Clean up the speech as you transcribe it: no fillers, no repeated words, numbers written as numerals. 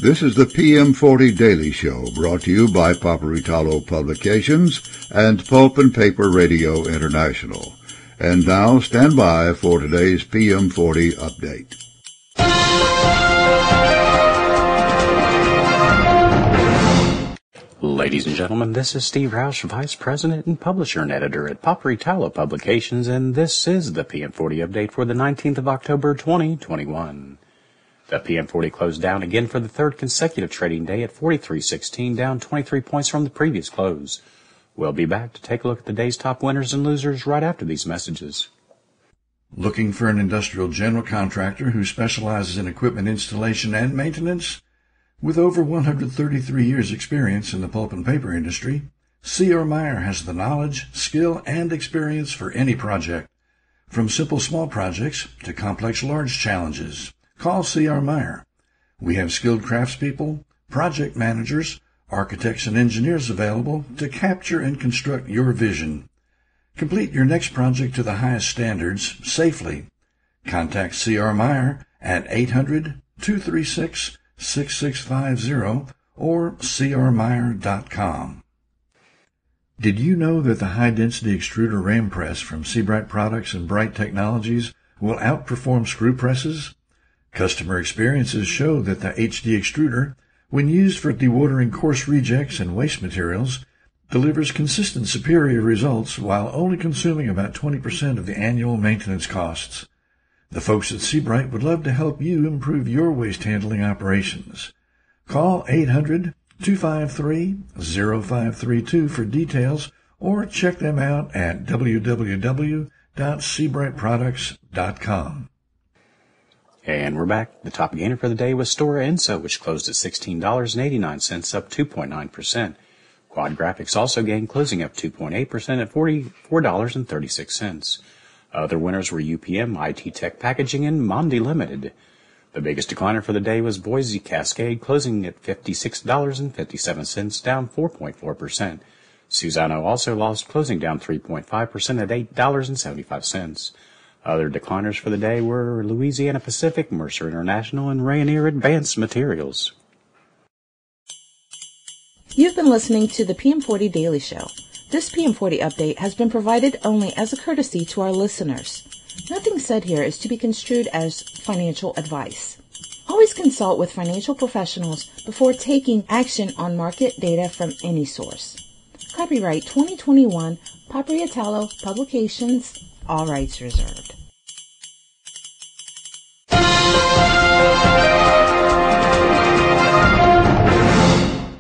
This is the PM40 Daily Show, brought to you by Paperitalo Publications and Pulp and Paper Radio International. And now, stand by for today's PM40 update. Ladies and gentlemen, this is Steve Roush, Vice President and Publisher and Editor at Paperitalo Publications, and this is the PM40 update for the 19th of October, 2021. The PM40 closed down again for the third consecutive trading day at 43.16, down 23 points from the previous close. We'll be back to take a look at the day's top winners and losers right after these messages. Looking for an industrial general contractor who specializes in equipment installation and maintenance? With over 133 years' experience in the pulp and paper industry, C.R. Meyer has the knowledge, skill, and experience for any project. From simple small projects to complex large challenges, call C.R. Meyer. We have skilled craftspeople, project managers, architects, and engineers available to capture and construct your vision. Complete your next project to the highest standards safely. Contact C.R. Meyer at 800-236-6650 or crmeyer.com. Did you know that the high-density extruder ram press from Sebright Products and Bright Technologies will outperform screw presses? Customer experiences show that the HD extruder, when used for dewatering coarse rejects and waste materials, delivers consistent superior results while only consuming about 20% of the annual maintenance costs. The folks at Sebright would love to help you improve your waste handling operations. Call 800-253-0532 for details or check them out at www.sebrightproducts.com. And we're back. The top gainer for the day was Stora Enso, which closed at $16.89, up 2.9%. Quad Graphics also gained, closing up 2.8% at $44.36. Other winners were UPM, IT Tech Packaging, and Mondi Limited. The biggest decliner for the day was Boise Cascade, closing at $56.57, down 4.4%. Suzano also lost, closing down 3.5% at $8.75. Other decliners for the day were Louisiana Pacific, Mercer International, and Rayonier Advanced Materials. You've been listening to the PM40 Daily Show. This PM40 update has been provided only as a courtesy to our listeners. Nothing said here is to be construed as financial advice. Always consult with financial professionals before taking action on market data from any source. Copyright 2021, Paperitalo Publications, all rights reserved.